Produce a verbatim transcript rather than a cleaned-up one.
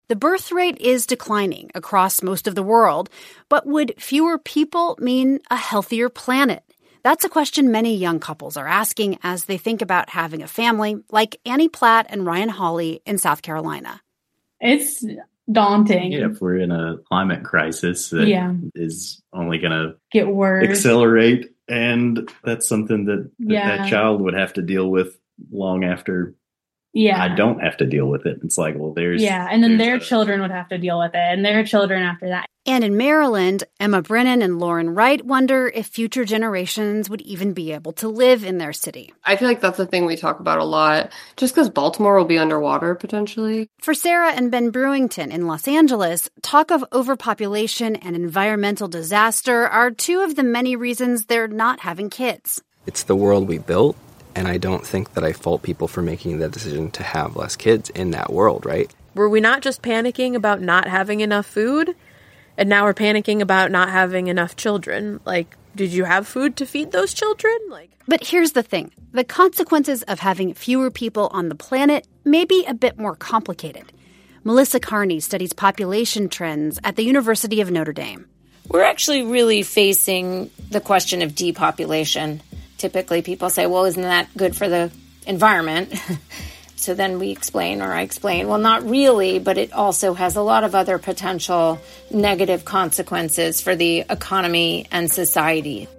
The birth rate is declining across most of the world, but would fewer people mean a healthier planet? That's a question many young couples are asking as they think about having a family, like Annie Platt and Ryan Hawley in South Carolina. It's daunting. Yeah, if we're in a climate crisis that yeah. is only going to get worse, accelerate, and that's something that, that yeah. that child would have to deal with long after yeah. I don't have to deal with it. It's like, well, there's... Yeah, and then their a, children would have to deal with it, and their children after that. And in Maryland, Emma Brennan and Lauren Wright wonder if future generations would even be able to live in their city. I feel like that's the thing we talk about a lot, just because Baltimore will be underwater, potentially. For Sarah and Ben Brewington in Los Angeles, talk of overpopulation and environmental disaster are two of the many reasons they're not having kids. It's the world we built. And I don't think that I fault people for making the decision to have less kids in that world, right? Were we not just panicking about not having enough food? And now we're panicking about not having enough children. Like, did you have food to feed those children? Like, But here's the thing. The consequences of having fewer people on the planet may be a bit more complicated. Melissa Carney studies population trends at the University of Notre Dame. We're actually really facing the question of depopulation. Typically, people say, well, isn't that good for the environment? So then we explain, or I explain, well, not really, but it also has a lot of other potential negative consequences for the economy and society.